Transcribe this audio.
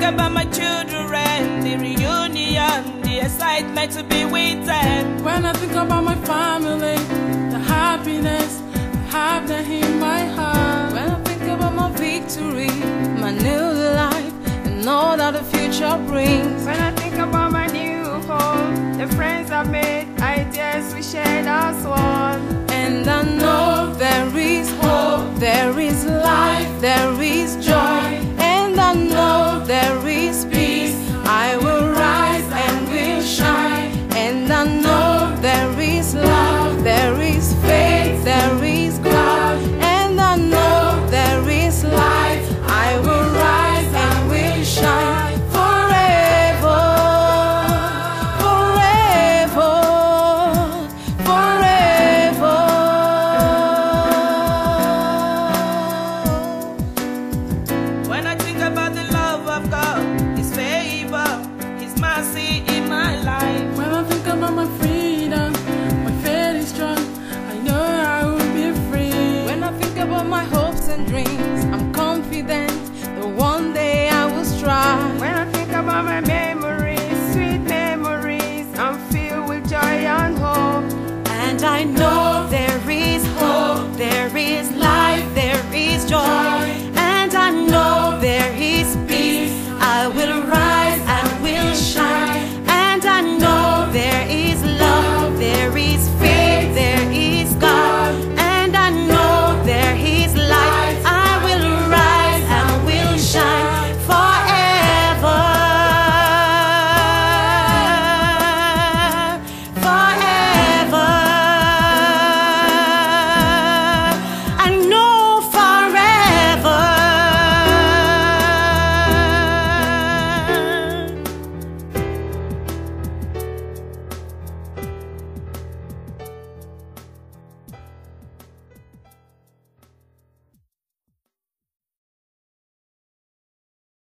think about my children, the reunion, the excitement to be with them. When I think about my family, the happiness I have there in my heart. When I think about my victory, my new life, and all that the future brings. When I think about my new home, the friends I've made, ideas we shared as one.